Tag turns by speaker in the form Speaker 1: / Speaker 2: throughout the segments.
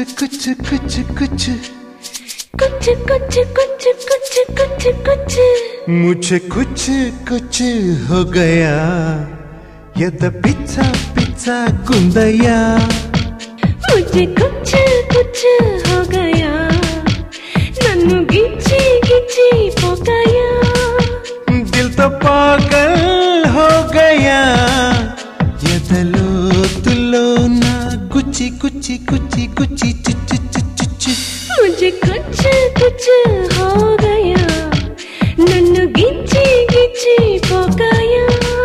Speaker 1: कुछ कुछ कुछ
Speaker 2: कुछ कुछ कुछ कुछ कुछ कुछ
Speaker 1: मुझे कुछ कुछ हो गया यद पिज्जा पिज्जा गुंदया
Speaker 2: मुझे कुछ कुछ हो गया नन्नु गिच्ची गिच्ची पोकाया
Speaker 1: दिल तो पागल हो गया यदलो तुलो ना गुची गुची गुची गुची चुच चुच चुच
Speaker 2: मुझे कुछ कुछ हो गया नन्नु गिच्ची गिच्ची पोकाया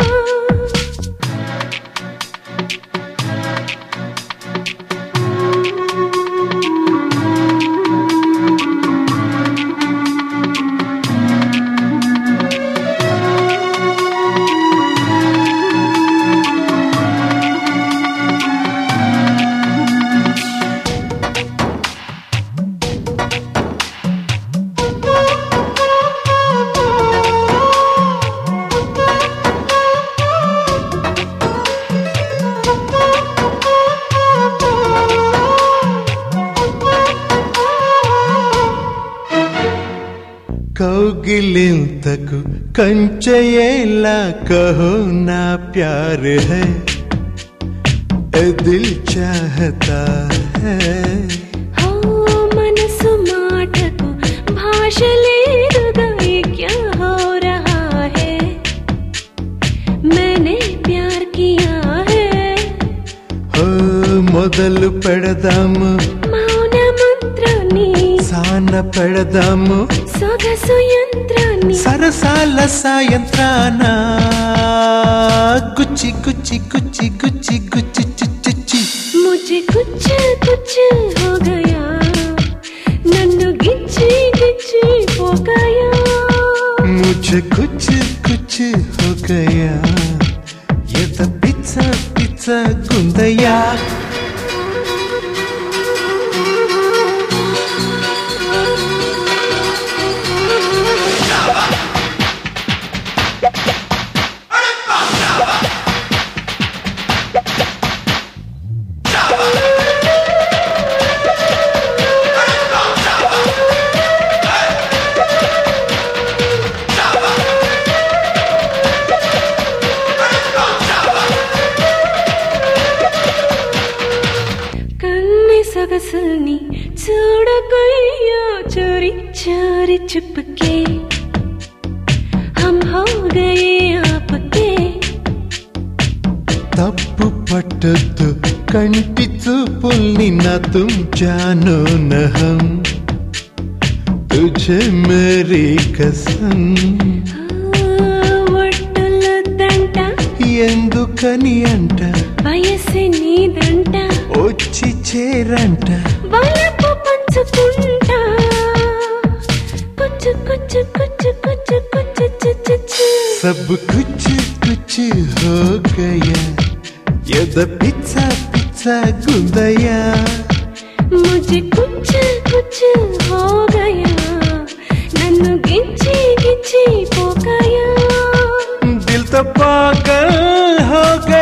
Speaker 1: कौगिलिंतकु कंचयेला कहो ना प्यार है ए दिल चाहता है
Speaker 2: हो मनसु माटकु भाषलेरुगा ये क्या हो रहा है मैंने प्यार किया है
Speaker 1: हो मोदलु पेडदामु
Speaker 2: मौन मंत्रनी
Speaker 1: सान पेडदामु
Speaker 2: సొగసు యంత్రాన్ని
Speaker 1: సరసాల సాయంత్రాన గుచ్చి గుచ్చి గుచ్చి గుచ్చి గుచ్చి చిచ్చి
Speaker 2: मुझे कुछ कुछ हो गया నన్ను గిచ్చి గిచ్చి పోకాయా
Speaker 1: मुझे कुछ कुछ हो गया ये तो पिज्जा पिज्जा गुंदया
Speaker 2: సొగసుని చూడకయ్యో చోరీ చోరీ చుపకే हम हो गए आपके
Speaker 1: తప్పు పట్టదు కంటి చూపుల్ని నా तुम जानो न हम तुझे मेरी कसम
Speaker 2: ఒట్టులొద్దంట
Speaker 1: ఎందుకని అంట
Speaker 2: వయసు నీదంట
Speaker 1: వచ్చి చేరంట
Speaker 2: వలపు పంచుకుంటా కుచ్చు కుచ్చు కుచ్చు కుచ్చు కుచ్చు కుచ్చు కుచ్చు
Speaker 1: सब कुछ कुछ हो गया यद पिज्जा पिज्जा गुंदया
Speaker 2: मुझे कुछ कुछ हो गया नन्नु गिच्ची गिच्ची पोकाया
Speaker 1: दिल तो पागल हो गया